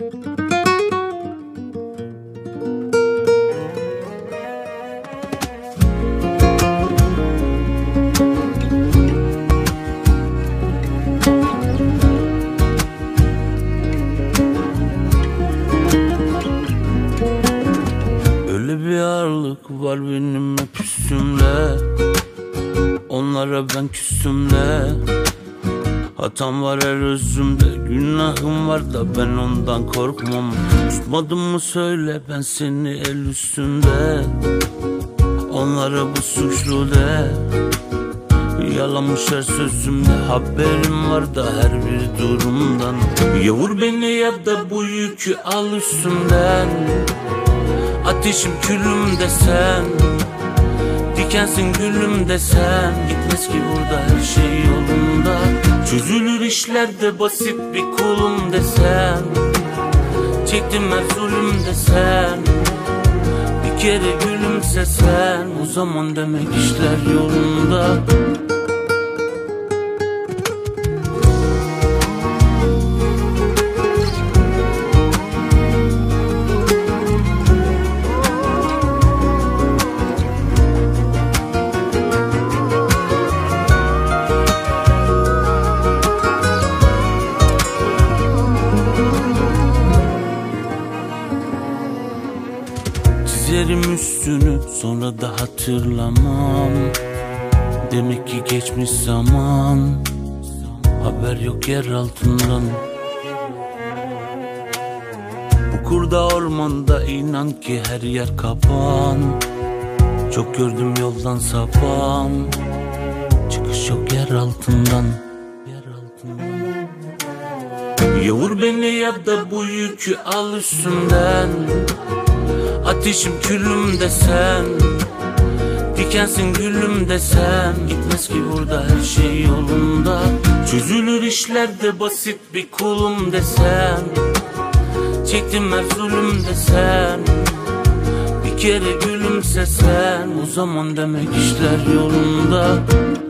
Öyle bir ağırlık var benim hep üstümde, onlara ben küstümde. Hatam var her özümde, günahım var da ben ondan korkmam. Tutmadım mı söyle ben seni el üstünde, onlara bu suçlu de. Yalanmış her sözümde, haberim var da her bir durumdan. Ya vur beni ya da bu yükü al üstümden. Ateşim külüm desen, dikensin gülüm desen, gitmez ki burada her şey yolunda. Çözülür işlerde basit bir kulum desen, çektim her zulüm desen. Bir kere gülümsesen, o zaman demek işler yolunda. Çizerim üstünü sonra da hatırlamam. Demek ki geçmiş zaman, haber yok yer altından. Bu kurda ormanda inan ki her yer kapan. Çok gördüm yoldan sapan, çıkış yok yer altından. Ya vur beni ya da bu yükü al üstümden. Ateşim külüm desen, dikensin gülüm desen, gitmez ki burada her şey yolunda. Çözülür işlerde basit bir kulum desen, çektim her zulüm desen. Bir kere gülümsesen, o zaman demek işler yolunda.